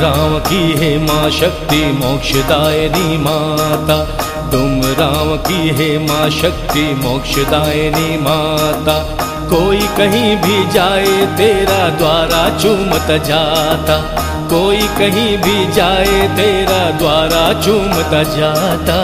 राम की है माँ शक्ति मोक्षदायिनी माता, तुम राम की है माँ शक्ति मोक्षदायिनी माता। कोई कहीं भी जाए तेरा द्वारा चूमत जाता, कोई कहीं भी जाए तेरा द्वारा चूमत जाता।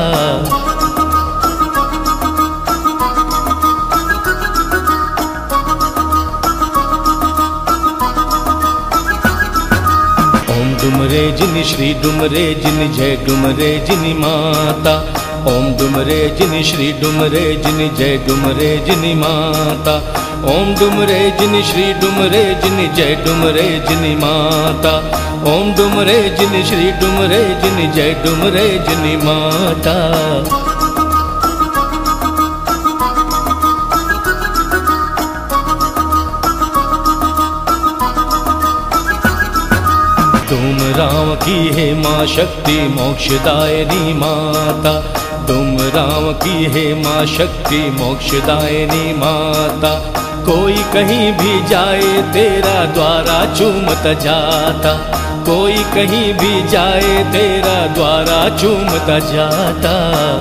ओम डुमरे जिन श्री डुमरे जिन जय डुमरे जिन माता, ओम डुमरे जिन श्री डुमरे जिन जय डुमरे जिन माता। ओम डुमरे जिन श्री डुमरे जिन जय डुमरे जिन माता, ओम डुमरे जिन श्री डुमरे जिन जय डुमरे जिन माता। तुम राम की है माँ शक्ति मोक्षदायिनी माता, तुम राम की है माँ शक्ति मोक्षदायिनी माता। कोई कहीं भी जाए तेरा द्वारा चूमत जाता, कोई कहीं भी जाए तेरा द्वारा चूमत जाता।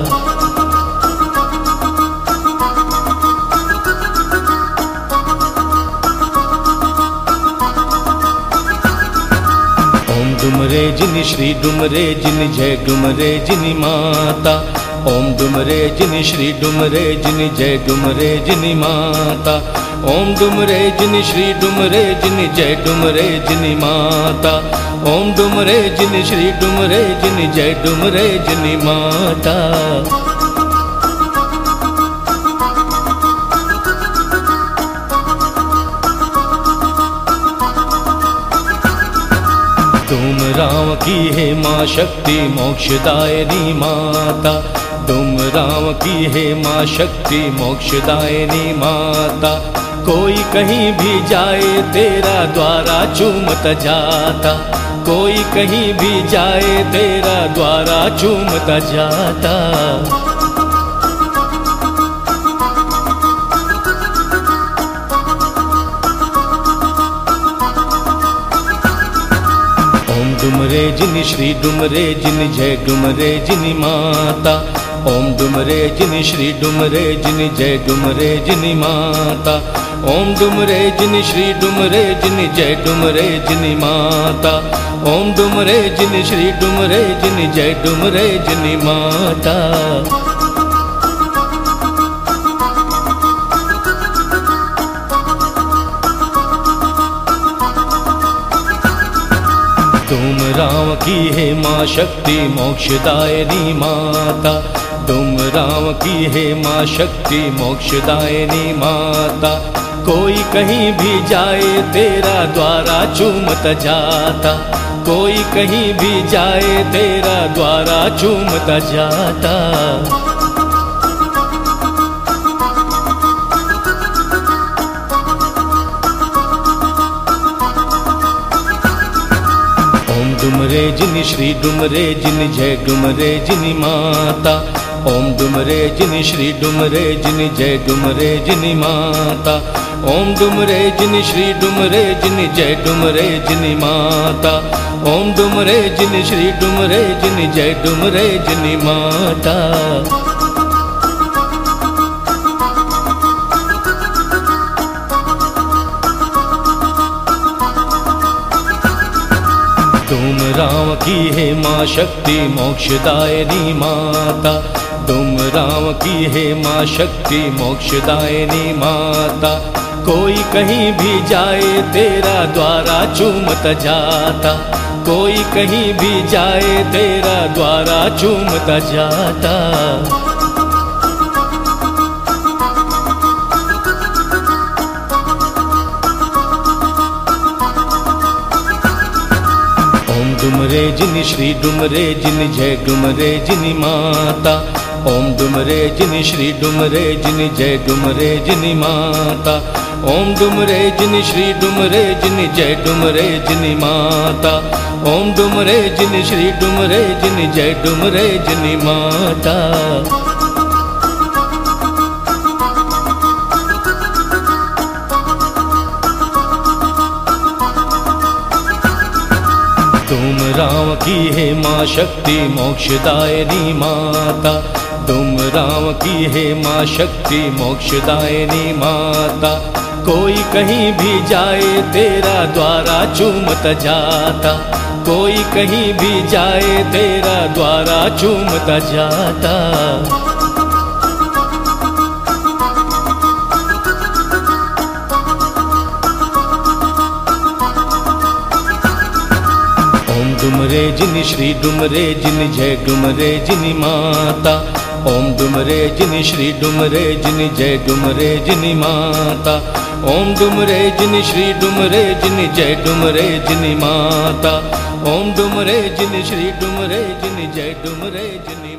ओम डुमरे जिन श्री डुमरे जिन जय डुमरे जिन माता, ओम डुमरे जिन श्री डुमरे जिन जय डुमरे जिन माता। ओम डुमरे जिन श्री डुमरे जिन जय डुमरे जिन माता, ओम डुमरे जिन श्री डुमरे जिन जय डुमरे जिन माता। तुम राम की है माँ शक्ति मोक्षदायिनी माता, तुम राम की है माँ शक्ति मोक्षदायिनी माता। कोई कहीं भी जाए तेरा द्वारा चूमत जाता, कोई कहीं भी जाए तेरा द्वारा चूमत जाता। ओम डुमरे जिन श्री डुमरे जिन जय डुमरे जिन माता, ओम डुमरे जिन श्री डुमरे जिन जय डुमरे जिन माता। ओम डुमरे जिन श्री डुमरे जिन जय डुमरे जिन माता, ओम डुमरे जिन श्री डुमरे जिन जय डुमरे जिन माता। तुम राम की है माँ शक्ति मोक्षदायिनी माता, तुम राम की है माँ शक्ति मोक्षदायिनी माता। कोई कहीं भी जाए तेरा द्वारा चूमत जाता, कोई कहीं भी जाए तेरा द्वारा चूमत जाता। ओम डुमरे जिन श्री डुमरे जिन जय डुमरे जिन माता, ओम डुमरे जिन श्री डुमरे जिन जय डुमरे जिन माता। ओम डुमरे जिन श्री डुमरे जिन जय डुमरे जिन माता, ओम डुमरे जिन श्री डुमरे जिन जय डुमरे जिन माता। तुम राम की है माँ शक्ति मोक्षदायिनी माता, तुम राम की है माँ शक्ति मोक्षदायिनी माता। कोई कहीं भी जाए तेरा द्वारा चूमत जाता, कोई कहीं भी जाए तेरा द्वारा चूमत जाता। ओम डुमरे जिन श्री डुमरे जिन जय डुमरे जिन माता, ओम डुमरे जिन श्री डुमरे जिन जय डुमरे जिन माता। ओम डुमरे जिन श्री डुमरे जिन जय डुमरे जिन माता, ओम डुमरे जिन श्री डुमरे जिन जय डुमरे जिन माता। तुम की है माँ शक्ति मोक्षदायिनी माता, डुमरांव की है माँ शक्ति मोक्षदायिनी माता। कोई कहीं भी जाए तेरा द्वारा चूमत जाता, कोई कहीं भी जाए तेरा द्वारा चूमता जाता। ओम डुमरे जिन श्री डुमरे जिन जय डुमरे जिन माता, ओम डुमरे जिन श्री डुमरे जिन जय डुमरे जिन माता, ओम डुमरे जिन श्री डुमरे जिन जय डुमरे जिन माता, ओम डुमरे जिन श्री डुमरे जिन जय डुमरे जिन